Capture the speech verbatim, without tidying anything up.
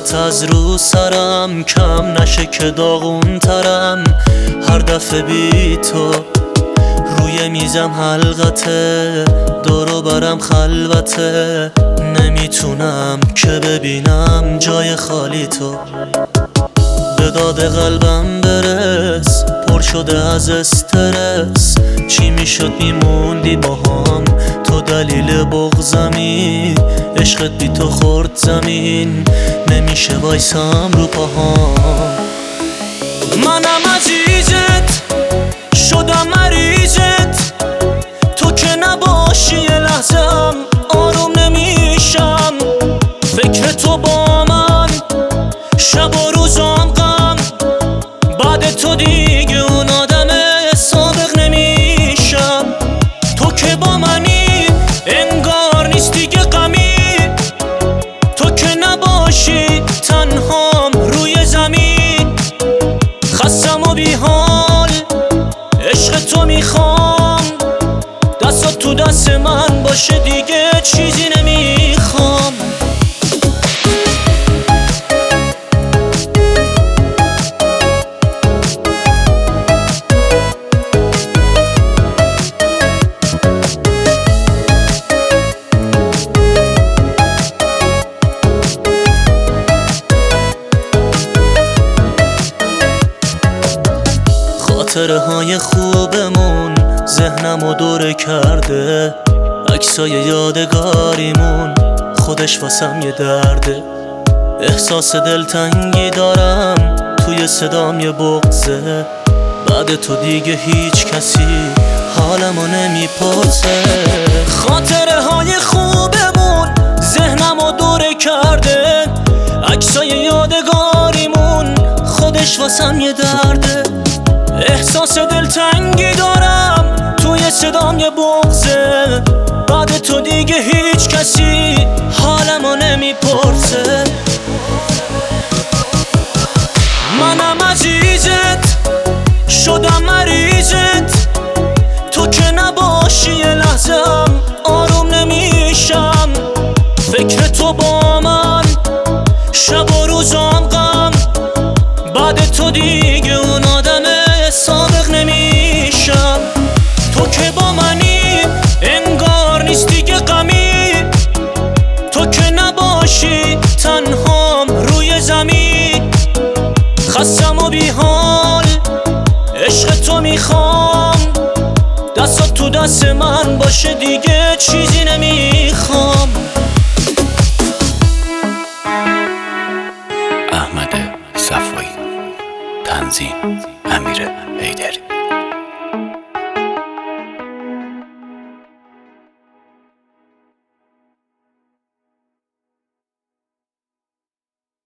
حسرت از رو سرم کم نشه که داغون ترم. هر دفعه بی تو روی میزم حلقته، دورو برم خلوته، نمیتونم که ببینم جای خالی تو. به داد قلبم برس، پر شده از استرس، چی میشد میموندی با هم، تو دلیل بغضمی، عشقت بی تو خورد زمین، نمیشه وایسم رو پاهام. منم عزیزت شدم مریضت، تو که نباشی یه لحظم آروم نمیشم. فکر تو با من شب و روزام غم، بعد تو دیگه اون آدم سابق نمیشم. تو که با منی انگار نیست دیگه غمی، تو که نباشی تنهام روی زمین. خستم و بی حال عشق تو میخوام، دستات تو دست من باشه دیگه چیزی نمیخوام. خاطره های خوبمون ذهنمو دوره کرده، عکسای یادگاریمون خودش واسم یه درده. احساس دلتنگی دارم توی صدام یه بغضه، بعد تو دیگه هیچ کسی حالمو نمیپرسه. خاطره های خوبمون ذهنمو دوره کرده، عکسای یادگاریمون خودش واسم یه درده. احساس دلتنگی دارم توی صدام یه بغضه، بعد تو دیگه هیچ کسی حالمو نمیپرسه. منم عزیزت شدم مریضت، تو که نباشی یه لحظم آروم نمیشم. فکر تو با من شب و روزام غم، بعد تو دیگه اون آدم سابق نمیشم. تو که با منی انگار نیست دیگه غمی، تو که نباشی تنهام روی زمین. خستم و بی حال عشق تو میخوام، دستات تو دست من باشه دیگه چیزی نمیخوام.